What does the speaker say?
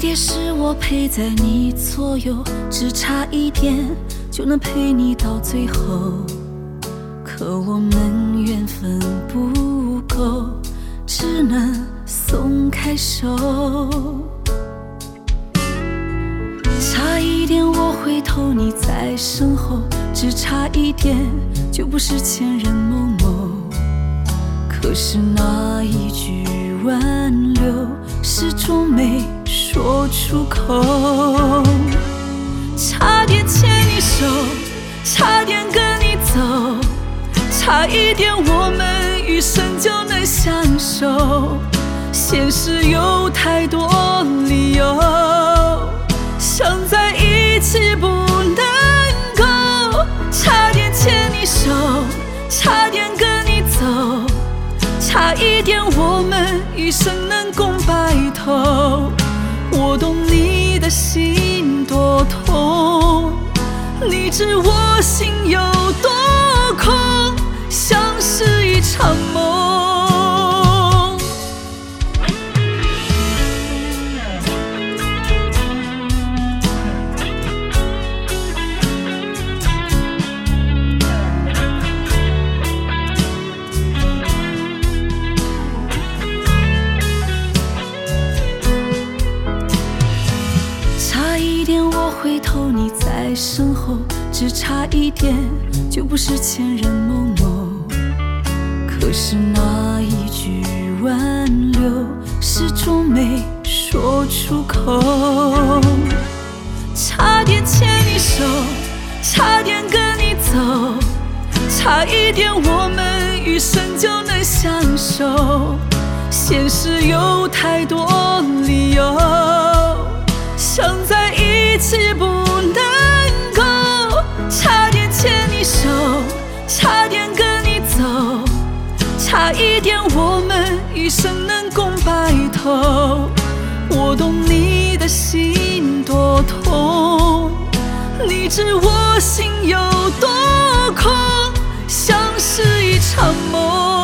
也是我陪在你左右，只差一点就能陪你到最后。可我们缘分不够，只能松开手。差一点我回头你在身后，只差一点就不是前任某某。可是那一句挽留始终没说出口。差点牵你手，差点跟你走，差一点我们余生就能相守。现实有太多理由，想在一起不能够。差点牵你手，差点跟你走，差一点我们余生能共白头。我懂你的心多痛，你知我心有多空，像是一场梦。回头你在身后，只差一点就不是前任某某。可是那一句挽留始终没说出口。差点牵你手，差点跟你走，差一点我们余生就能相守。现实有太多理由，想在一起不能够。差点牵你手，差点跟你走，差一点我们余生能共白头。我懂你的心多痛，你知我心有多空，像是一场梦。